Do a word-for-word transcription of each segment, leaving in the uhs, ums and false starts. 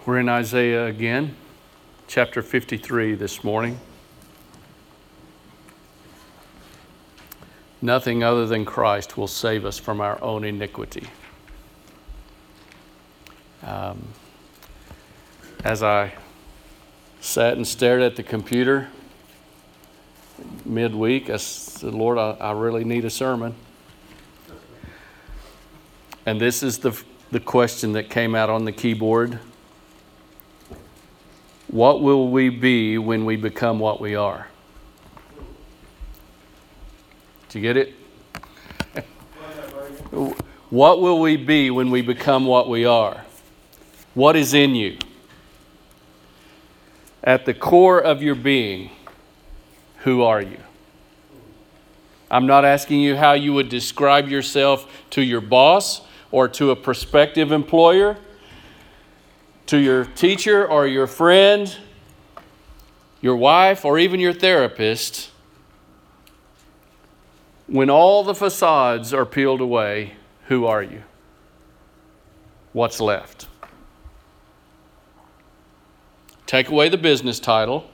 We're in Isaiah again, chapter fifty-three this morning. Nothing other than Christ will save us from our own iniquity. Um, as I sat and stared at the computer midweek, I said, Lord, I, I really need a sermon. And this is the, the question that came out on the keyboard. What will we be when we become what we are? Did you get it? What will we be when we become what we are? What is in you? At the core of your being, who are you? I'm not asking you how you would describe yourself to your boss or to a prospective employer, to your teacher or your friend, your wife, or even your therapist. When all the facades are peeled away, who are you? What's left? Take away the business title.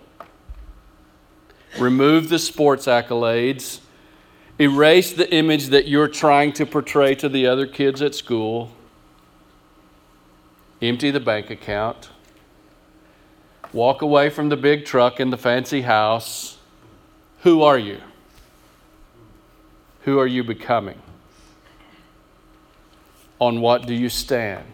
Remove the sports accolades. Erase the image that you're trying to portray to the other kids at school. Empty the bank account. Walk away from the big truck and the fancy house. Who are you? Who are you becoming? On what do you stand?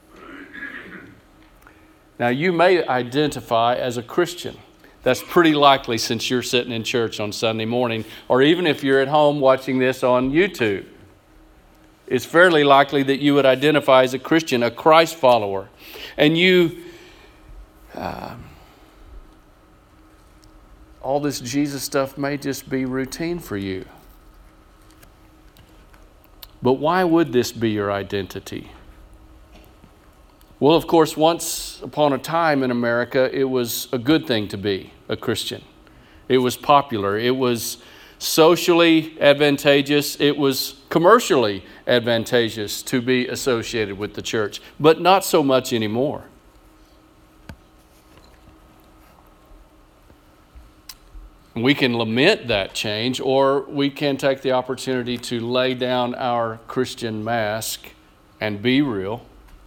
Now, you may identify as a Christian. That's pretty likely since you're sitting in church on Sunday morning, or even if you're at home watching this on YouTube. It's fairly likely that you would identify as a Christian, a Christ follower. And you, uh, all this Jesus stuff may just be routine for you. But why would this be your identity? Well, of course, once upon a time in America, it was a good thing to be a Christian. It was popular. It was socially advantageous. It was commercially advantageous to be associated with the church, but not so much anymore. We can lament that change, or we can take the opportunity to lay down our Christian mask and be real.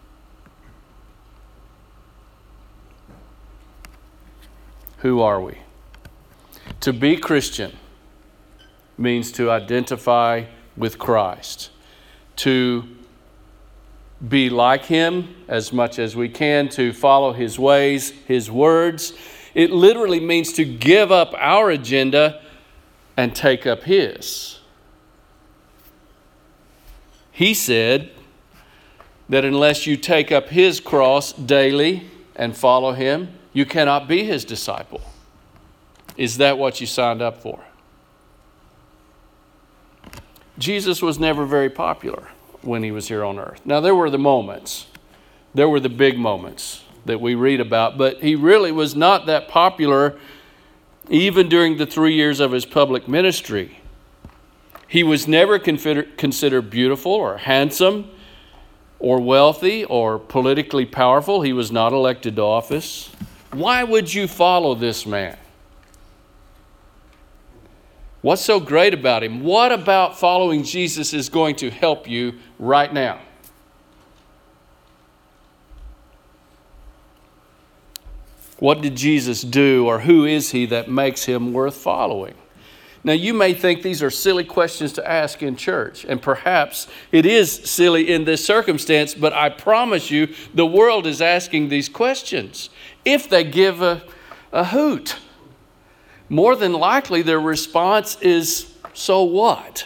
Who are we? To be Christian means to identify with Christ, to be like Him as much as we can, to follow His ways, His words. It literally means to give up our agenda and take up His. He said that unless you take up His cross daily and follow Him, you cannot be His disciple. Is that what you signed up for? Jesus was never very popular when He was here on earth. Now, there were the moments. There were the big moments that we read about, but He really was not that popular even during the three years of His public ministry. He was never consider, considered beautiful or handsome or wealthy or politically powerful. He was not elected to office. Why would you follow this man? What's so great about Him? What about following Jesus is going to help you right now? What did Jesus do, or who is He that makes Him worth following? Now, you may think these are silly questions to ask in church, and perhaps it is silly in this circumstance, but I promise you the world is asking these questions. If they give a, a hoot, more than likely their response is, so what?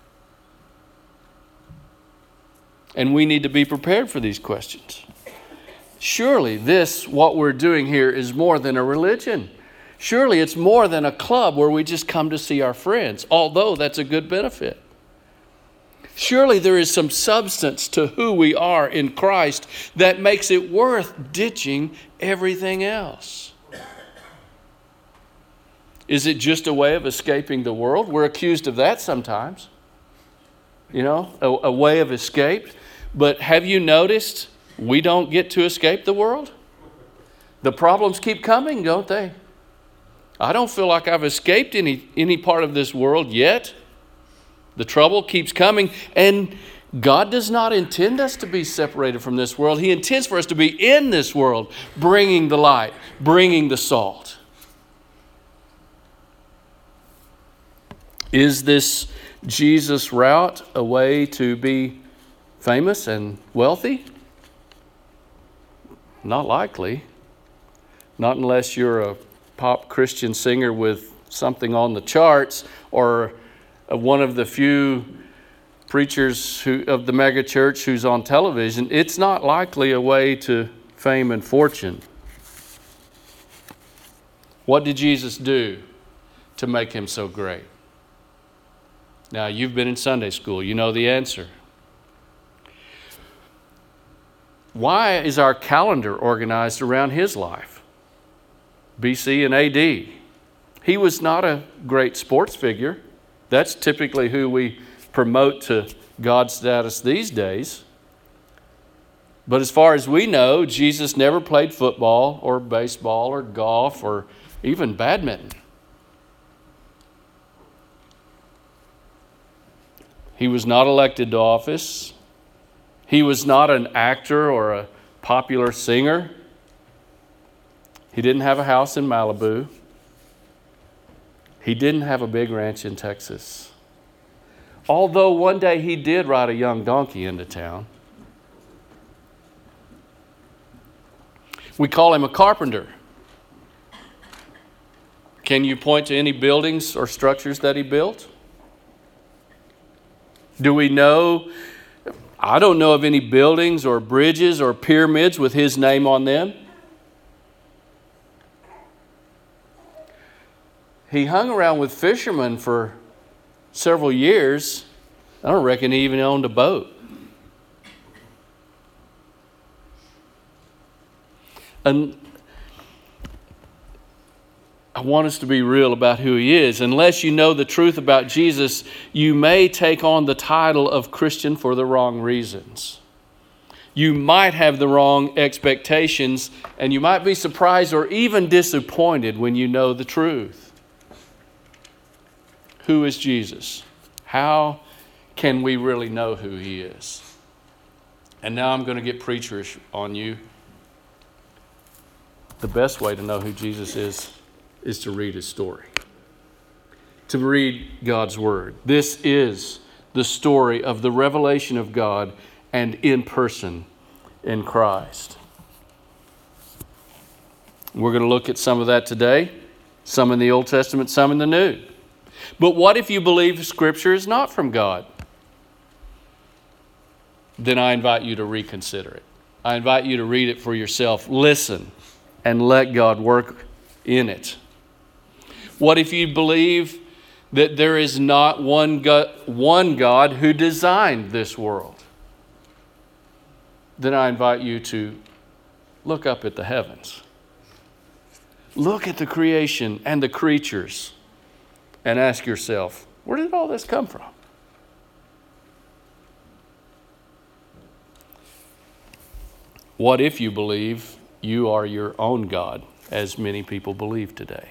And we need to be prepared for these questions. Surely this, what we're doing here, is more than a religion. Surely it's more than a club where we just come to see our friends, although that's a good benefit. Surely there is some substance to who we are in Christ that makes it worth ditching everything else. Is it just a way of escaping the world? We're accused of that sometimes. You know, a, a way of escape. But have you noticed we don't get to escape the world? The problems keep coming, don't they? I don't feel like I've escaped any, any part of this world yet. The trouble keeps coming, and God does not intend us to be separated from this world. He intends for us to be in this world, bringing the light, bringing the salt. Is this Jesus route a way to be famous and wealthy? Not likely. Not unless you're a pop Christian singer with something on the charts, or one of the few preachers who, of the mega church who's on television. It's not likely a way to fame and fortune. What did Jesus do to make him so great? Now, you've been in Sunday school. You know the answer. Why is our calendar organized around his life? B C and A D. He was not a great sports figure. That's typically who we promote to God's status these days. But as far as we know, Jesus never played football or baseball or golf or even badminton. He was not elected to office. He was not an actor or a popular singer. He didn't have a house in Malibu. He didn't have a big ranch in Texas. Although one day he did ride a young donkey into town. We call him a carpenter. Can you point to any buildings or structures that he built? Do we know? I don't know of any buildings or bridges or pyramids with his name on them. He hung around with fishermen for several years. I don't reckon he even owned a boat. And I want us to be real about who he is. Unless you know the truth about Jesus, you may take on the title of Christian for the wrong reasons. You might have the wrong expectations, and you might be surprised or even disappointed when you know the truth. Who is Jesus? How can we really know who he is? And now I'm going to get preacherish on you. The best way to know who Jesus is is to read his story, to read God's word. This is the story of the revelation of God and in person in Christ. We're going to look at some of that today, some in the Old Testament, some in the New. But what if you believe Scripture is not from God? Then I invite you to reconsider it. I invite you to read it for yourself. Listen and let God work in it. What if you believe that there is not one God, one God who designed this world? Then I invite you to look up at the heavens. Look at the creation and the creatures and ask yourself, where did all this come from? What if you believe you are your own God, as many people believe today?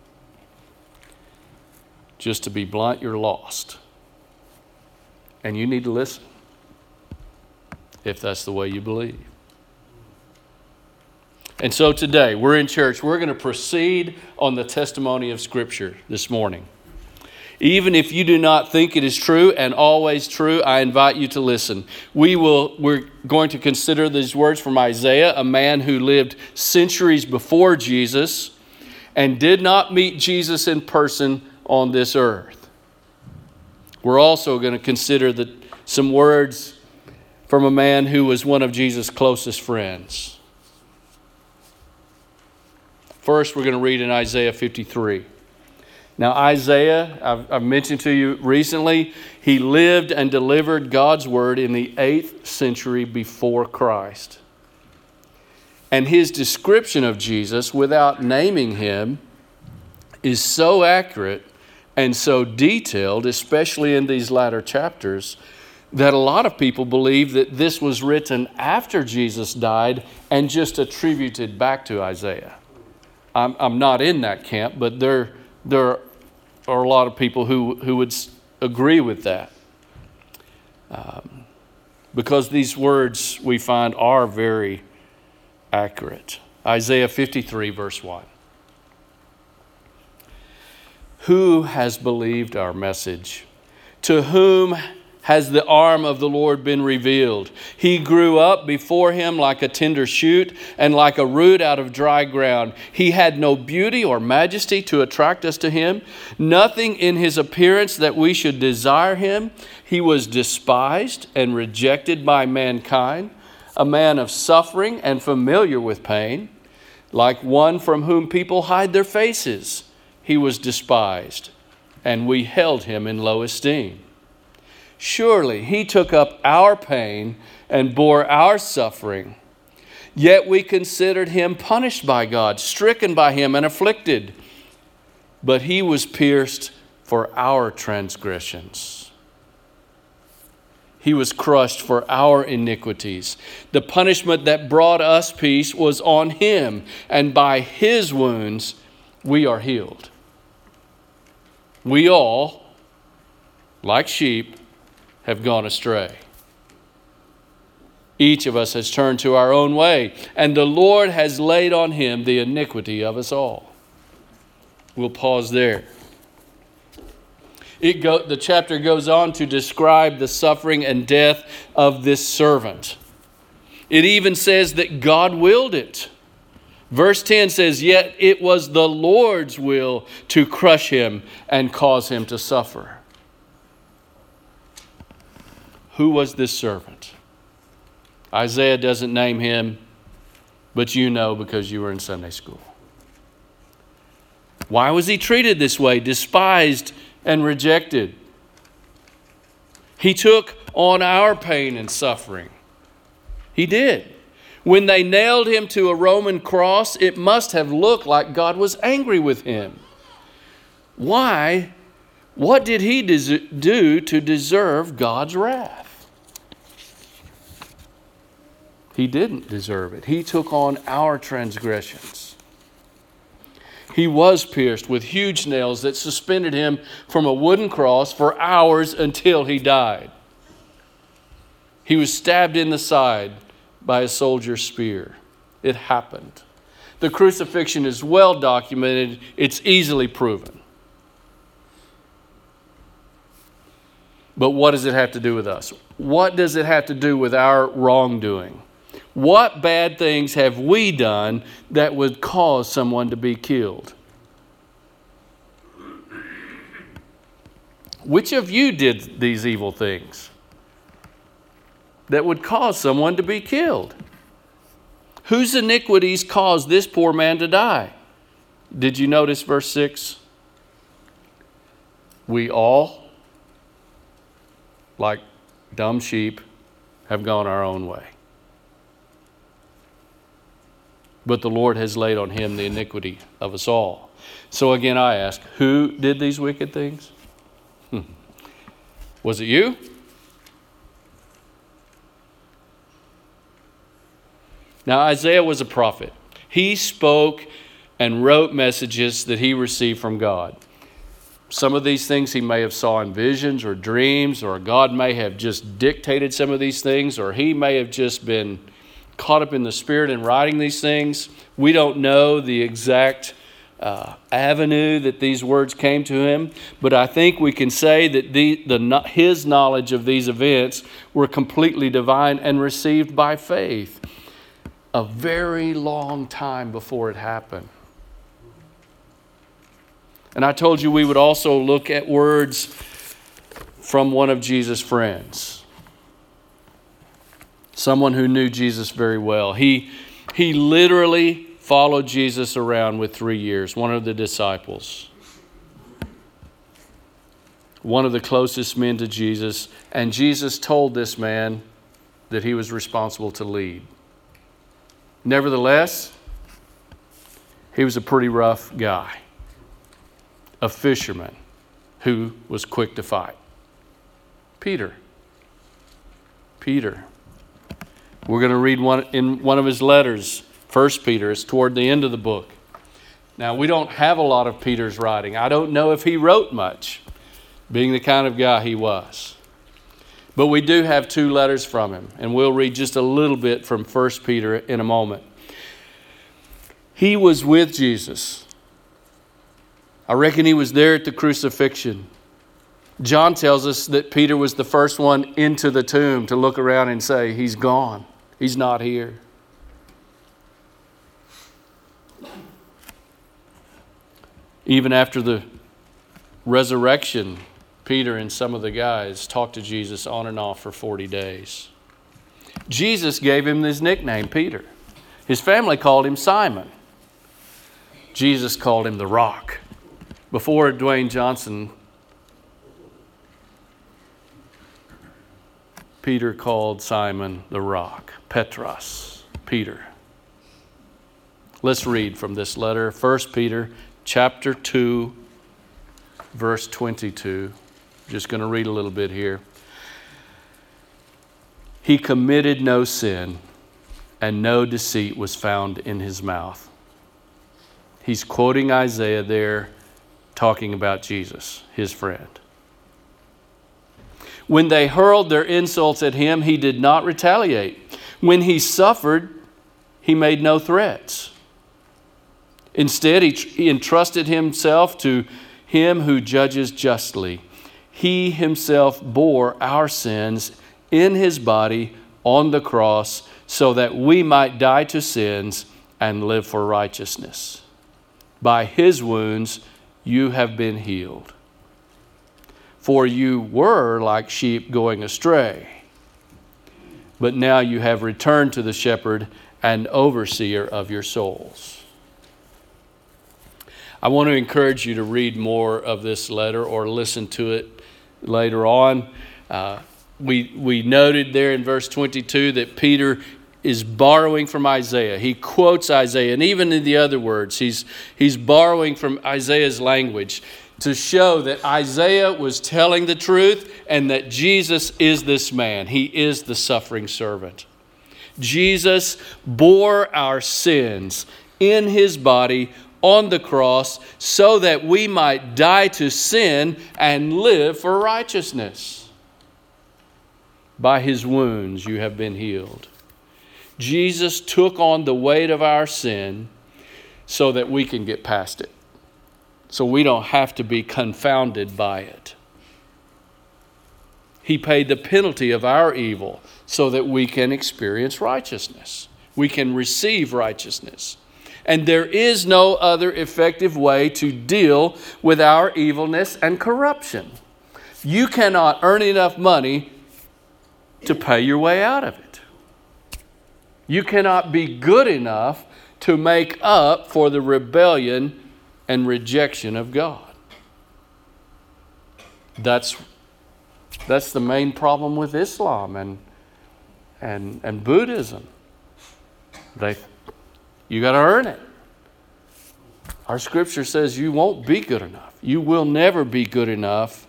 Just to be blunt, you're lost. And you need to listen, if that's the way you believe. And so today, we're in church. We're going to proceed on the testimony of Scripture this morning. Even if you do not think it is true and always true, I invite you to listen. We will, we're going to consider these words from Isaiah, a man who lived centuries before Jesus and did not meet Jesus in person on this earth. We're also going to consider the, some words from a man who was one of Jesus' closest friends. First, we're going to read in Isaiah fifty-three. Now, Isaiah, I've, I've mentioned to you recently, he lived and delivered God's word in the eighth century before Christ. And his description of Jesus, without naming him, is so accurate and so detailed, especially in these latter chapters, that a lot of people believe that this was written after Jesus died and just attributed back to Isaiah. I'm, I'm not in that camp, but there, there are a lot of people who, who would agree with that. Um, because these words we find are very accurate. Isaiah fifty-three, verse one. Who has believed our message? To whom has the arm of the Lord been revealed? He grew up before him like a tender shoot and like a root out of dry ground. He had no beauty or majesty to attract us to him, nothing in his appearance that we should desire him. He was despised and rejected by mankind, a man of suffering and familiar with pain, like one from whom people hide their faces. He was despised, and we held him in low esteem. Surely he took up our pain and bore our suffering. Yet we considered him punished by God, stricken by him and afflicted. But he was pierced for our transgressions. He was crushed for our iniquities. The punishment that brought us peace was on him, and by his wounds we are healed. We all, like sheep, have gone astray. Each of us has turned to our own way, and the Lord has laid on him the iniquity of us all. We'll pause there. It go, the chapter goes on to describe the suffering and death of this servant. It even says that God willed it. Verse ten says, yet it was the Lord's will to crush him and cause him to suffer. Who was this servant? Isaiah doesn't name him, but you know because you were in Sunday school. Why was he treated this way, despised and rejected? He took on our pain and suffering. He did. When they nailed him to a Roman cross, it must have looked like God was angry with him. Why? What did he des- do to deserve God's wrath? He didn't deserve it. He took on our transgressions. He was pierced with huge nails that suspended him from a wooden cross for hours until he died. He was stabbed in the side by a soldier's spear. It happened. The crucifixion is well documented. It's easily proven. But what does it have to do with us? What does it have to do with our wrongdoing? What bad things have we done that would cause someone to be killed? Which of you did these evil things that would cause someone to be killed? Whose iniquities caused this poor man to die? Did you notice verse six? We all, like dumb sheep, have gone our own way. But the Lord has laid on him the iniquity of us all. So again, I ask, who did these wicked things? Hmm. Was it you? Now, Isaiah was a prophet. He spoke and wrote messages that he received from God. Some of these things he may have saw in visions or dreams, or God may have just dictated some of these things, or he may have just been caught up in the Spirit in writing these things. We don't know the exact uh, avenue that these words came to him, but I think we can say that the, the his knowledge of these events were completely divine and received by faith a very long time before it happened. And I told you we would also look at words from one of Jesus' friends. Someone who knew Jesus very well. He, he literally followed Jesus around with three years, one of the disciples. One of the closest men to Jesus. And Jesus told this man that he was responsible to lead. Nevertheless, he was a pretty rough guy. A fisherman who was quick to fight. Peter. Peter. We're going to read one in one of his letters, First Peter. It's toward the end of the book. Now, we don't have a lot of Peter's writing. I don't know if he wrote much, being the kind of guy he was. But we do have two letters from him, and we'll read just a little bit from First Peter in a moment. He was with Jesus. I reckon he was there at the crucifixion. John tells us that Peter was the first one into the tomb to look around and say, he's gone. He's not here. Even after the resurrection, Peter and some of the guys talked to Jesus on and off for forty days. Jesus gave him his nickname, Peter. His family called him Simon. Jesus called him the Rock. Before Dwayne Johnson, Peter called Simon the Rock, Petros, Peter. Let's read from this letter, First Peter chapter two, verse twenty-two. Just going to read a little bit here. He committed no sin, and no deceit was found in his mouth. He's quoting Isaiah there, talking about Jesus, his friend. When they hurled their insults at him, he did not retaliate. When he suffered, he made no threats. Instead, he, he entrusted himself to him who judges justly. He himself bore our sins in his body on the cross so that we might die to sins and live for righteousness. By his wounds you have been healed. For you were like sheep going astray, but now you have returned to the shepherd and overseer of your souls. I want to encourage you to read more of this letter or listen to it later on. Uh, we, we noted there in verse twenty-two that Peter is borrowing from Isaiah. He quotes Isaiah, and even in the other words, he's, he's borrowing from Isaiah's language to show that Isaiah was telling the truth and that Jesus is this man. He is the suffering servant. Jesus bore our sins in his body on the cross so that we might die to sin and live for righteousness. By his wounds you have been healed. Jesus took on the weight of our sin so that we can get past it. So we don't have to be confounded by it. He paid the penalty of our evil so that we can experience righteousness. We can receive righteousness. And there is no other effective way to deal with our evilness and corruption. You cannot earn enough money to pay your way out of it. You cannot be good enough to make up for the rebellion and rejection of God. That's, that's the main problem with Islam and, and, and Buddhism. They You got to earn it. Our scripture says you won't be good enough. You will never be good enough.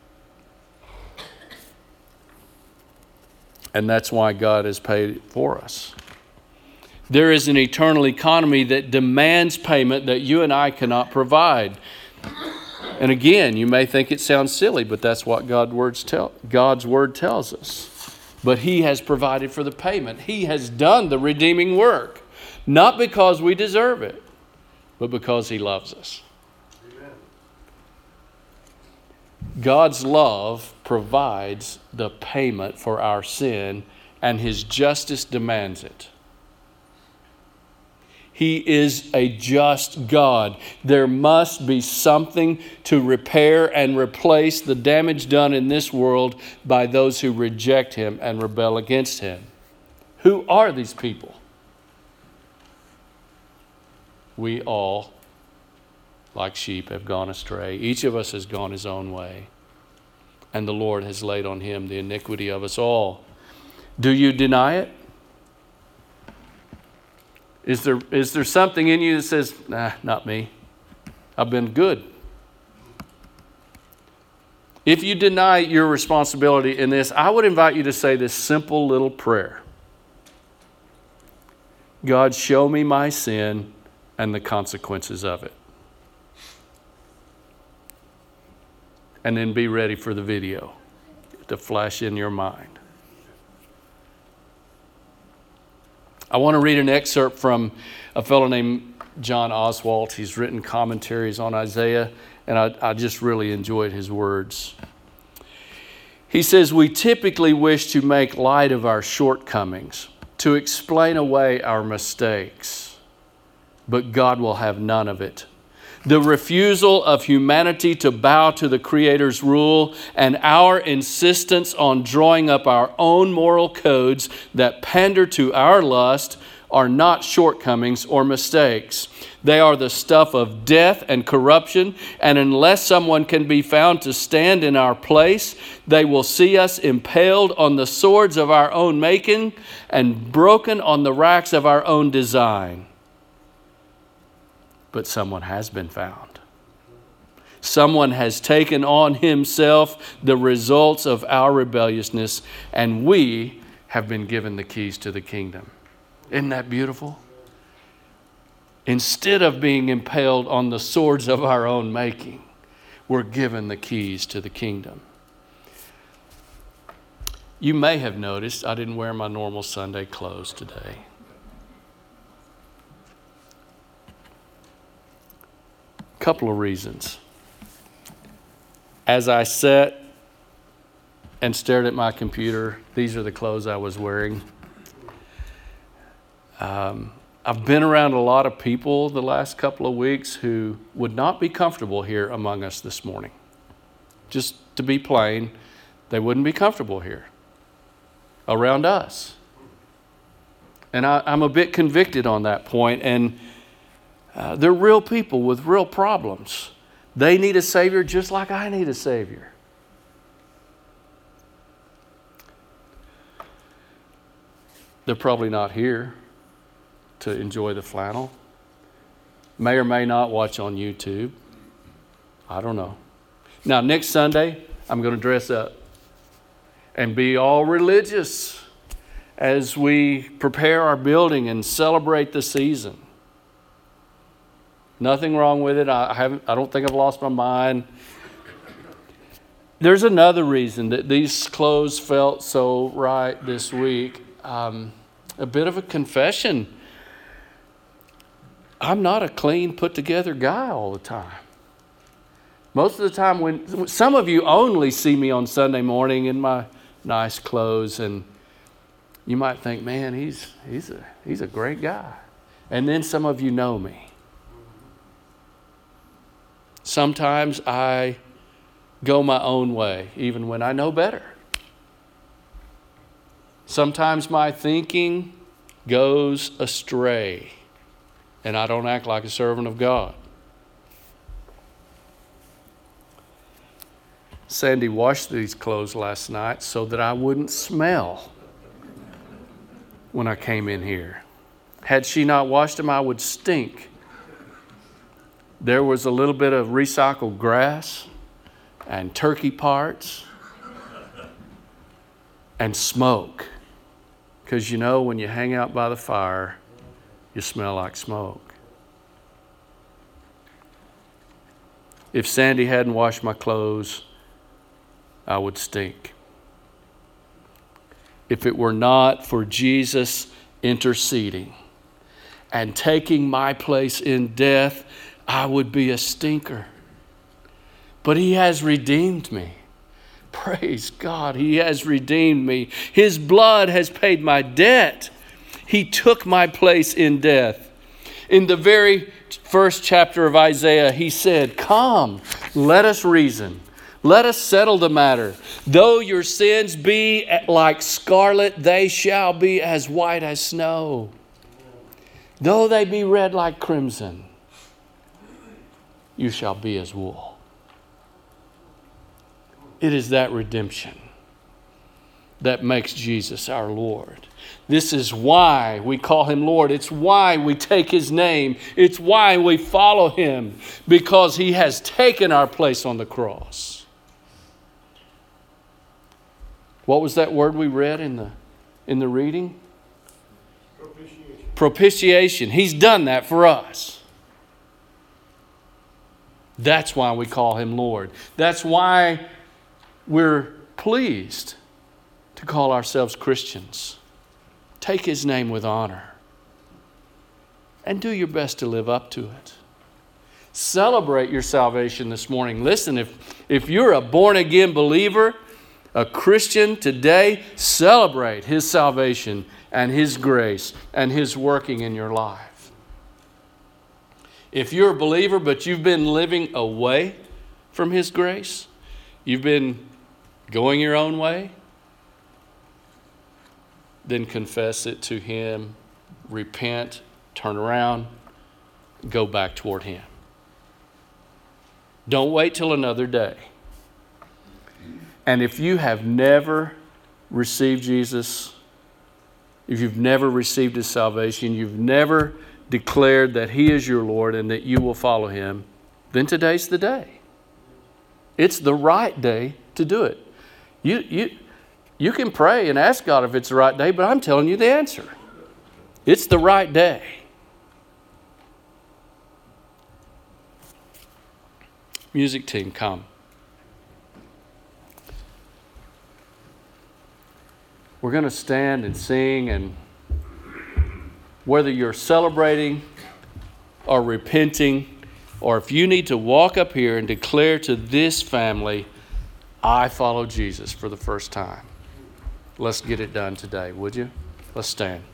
And that's why God has paid it for us. There is an eternal economy that demands payment that you and I cannot provide. And again, you may think it sounds silly, but that's what God's words tell, God's word tells us. But he has provided for the payment. He has done the redeeming work. Not because we deserve it, but because he loves us. Amen. God's love provides the payment for our sin, and his justice demands it. He is a just God. There must be something to repair and replace the damage done in this world by those who reject him and rebel against him. Who are these people? We all, like sheep, have gone astray. Each of us has gone his own way. And the Lord has laid on him the iniquity of us all. Do you deny it? Is there, is there something in you that says, nah, not me. I've been good. If you deny your responsibility in this, I would invite you to say this simple little prayer. God, show me my sin and the consequences of it. And then be ready for the video to flash in your mind. I want to read an excerpt from a fellow named John Oswalt. He's written commentaries on Isaiah, and I, I just really enjoyed his words. He says, we typically wish to make light of our shortcomings, to explain away our mistakes, but God will have none of it. The refusal of humanity to bow to the Creator's rule and our insistence on drawing up our own moral codes that pander to our lust are not shortcomings or mistakes. They are the stuff of death and corruption, and unless someone can be found to stand in our place, they will see us impaled on the swords of our own making and broken on the racks of our own design. But someone has been found. Someone has taken on himself the results of our rebelliousness, and we have been given the keys to the kingdom. Isn't that beautiful? Instead of being impaled on the swords of our own making, we're given the keys to the kingdom. You may have noticed I didn't wear my normal Sunday clothes today. Couple of reasons. As I sat and stared at my computer, these are the clothes I was wearing. Um, I've been around a lot of people the last couple of weeks who would not be comfortable here among us this morning. Just to be plain, they wouldn't be comfortable here around us. And I, I'm a bit convicted on that point, and Uh, they're real people with real problems. They need a Savior just like I need a Savior. They're probably not here to enjoy the flannel. May or may not watch on YouTube. I don't know. Now, next Sunday, I'm going to dress up and be all religious as we prepare our building and celebrate the season. Nothing wrong with it. I haven't. I don't think I've lost my mind. There's another reason that these clothes felt so right this week. Um, a bit of a confession. I'm not a clean, put-together guy all the time. Most of the time, when some of you only see me on Sunday morning in my nice clothes, and you might think, "Man, he's he's a he's a great guy," and then some of you know me. Sometimes I go my own way, even when I know better. Sometimes my thinking goes astray, and I don't act like a servant of God. Sandy washed these clothes last night so that I wouldn't smell when I came in here. Had she not washed them, I would stink. There was a little bit of recycled grass and turkey parts and smoke. Because you know, when you hang out by the fire, you smell like smoke. If Sandy hadn't washed my clothes, I would stink. If it were not for Jesus interceding and taking my place in death, I would be a stinker. But He has redeemed me. Praise God, He has redeemed me. His blood has paid my debt. He took my place in death. In the very first chapter of Isaiah, He said, "Come, let us reason. Let us settle the matter. Though your sins be like scarlet, they shall be as white as snow. Though they be red like crimson, you shall be as wool." It is that redemption that makes Jesus our Lord. This is why we call Him Lord. It's why we take His name. It's why we follow Him, because He has taken our place on the cross. What was that word we read in the in the reading? Propitiation. Propitiation. He's done that for us. That's why we call him Lord. That's why we're pleased to call ourselves Christians. Take his name with honor. And do your best to live up to it. Celebrate your salvation this morning. Listen, if, if you're a born-again believer, a Christian today, celebrate his salvation and his grace and his working in your life. If you're a believer but you've been living away from his grace, you've been going your own way, then confess it to him, repent, turn around, go back toward him. Don't wait till another day. And if you have never received Jesus, if you've never received his salvation, you've never declared that he is your Lord and that you will follow him, then today's the day. It's the right day to do it. You, you, you can pray and ask God if it's the right day, but I'm telling you the answer. It's the right day. Music team, come. We're going to stand and sing, and whether you're celebrating or repenting, or if you need to walk up here and declare to this family, I follow Jesus for the first time, let's get it done today, would you? Let's stand.